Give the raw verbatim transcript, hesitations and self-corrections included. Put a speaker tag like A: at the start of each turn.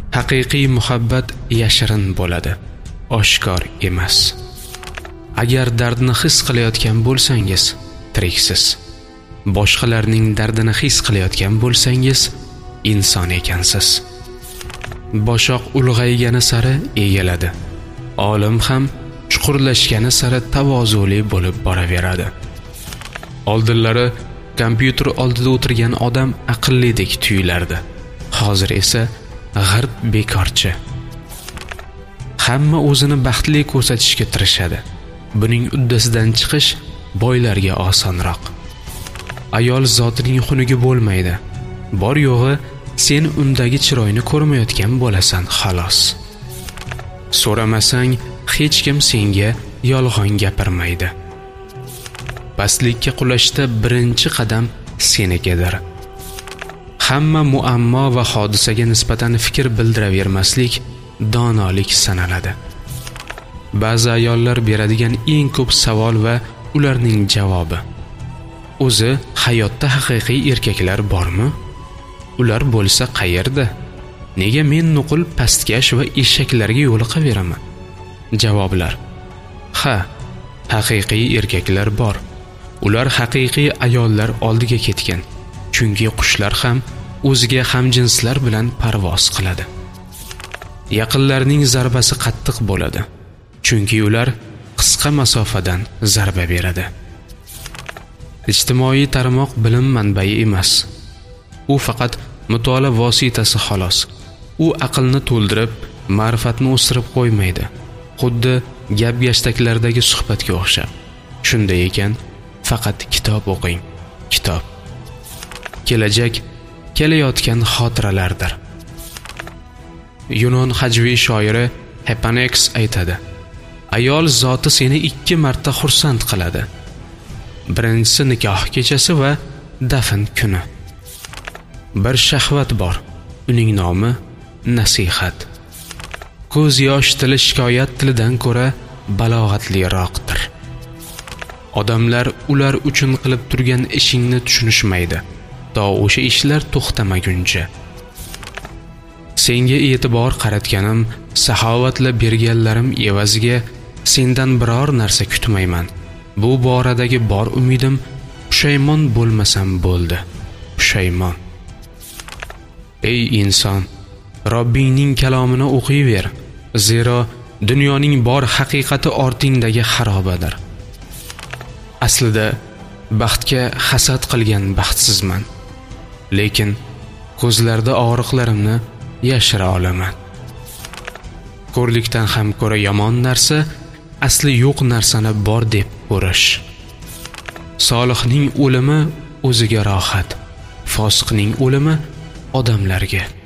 A: Haqiqiy muhabbat yashirin bo'ladi, oshkor emas. Agar dardni his qilayotgan bo'lsangiz, tiriksiz. Boshqalarning dardini his qilayotgan bo'lsangiz, inson ekansiz. Boshoq ulg'aygani sari egiladi. Olim ham chuqurlashgani sari tavozuli bo'lib boraveradi. Oldinlari kompyuter oldida o'tirgan odam aqllidek tuyulardi. Hozir esa g'arb bekorchi. Hamma o'zini baxtli ko'rsatishga tirishadi. Buning uddasidan chiqish boylarga osonroq. Ayol zotining xunugi bo'lmaydi. Bor yo'g'i sen undagi chiroyni ko'rmayotgan bo'lasan xolos. So'ramasang hech kim senga yolg'on gapirmaydi. Pastlikka qulashda birinchi qadam senikidir. Hamma muammo va hodisaga nisbatan fikr bildiravermaslik donolik sanaladi. Ba'zi ayollar beradigan eng ko'p savol va ularning javobi: o'zi hayotda haqiqiy erkaklar bormi? Ular bo'lsa qayerda? Nega men nuqul pastkash va eshaklarga yo'liqaveraman? Javoblar: ha, haqiqiy erkaklar bor. Ular haqiqiy ayollar oldiga ketgan. Chunki qushlar ham o'ziga hamjinslar bilan parvoz qiladi. Yaqinlarning zarbasi qattiq bo'ladi. Chunki ular qisqa masofadan zarba beradi. Ijtimoiy tarmoq bilim manbai emas. U faqat mutolaa vositasi xolos. U aqlni to'ldirib, ma'rifatni o'stirib qo'ymaydi. Xuddi gap-gashtaklardagi suhbatga o'xshab. Shunday ekan, faqat kitob o'qing. Kitob kelajak kelayotgan xotiralardir. Yunon hajviy shoiri Hepanex aytadi: ayol zoti seni ikki marta xursand qiladi. Birinchisi nikoh kechasi va dafn kuni. Bir shahvat bor, uning nomi nasihat. Ko'z yosh tili shikoyat tilidan ko'ra balog'atliroqdir. Odamlar ular uchun qilib turgan ishingni tushunishmaydi, to o'sha ishlar to'xtamaguncha. Senga e'tibor qaratganim, saxovatla berganlarim evaziga sendan biror narsa kutmayman. Bu boradagi bor umidim pushaymon bo'lmasam bo'ldi. Pushaymon. Ey inson, Robbingning kalomini o'qiyver, zero dunyoning bor haqiqati ortingdagi xarobadir. Aslida baxtga hasad qilgan baxtsizman, lekin ko'zlarda og'riqlarimni yashira olaman. Ko'rlikdan ham ko'ra yomon narsa asli yo'q narsani bor deb ko'rish. Solihning o'limi o'ziga rohat, fosiqning o'limi odamlarga.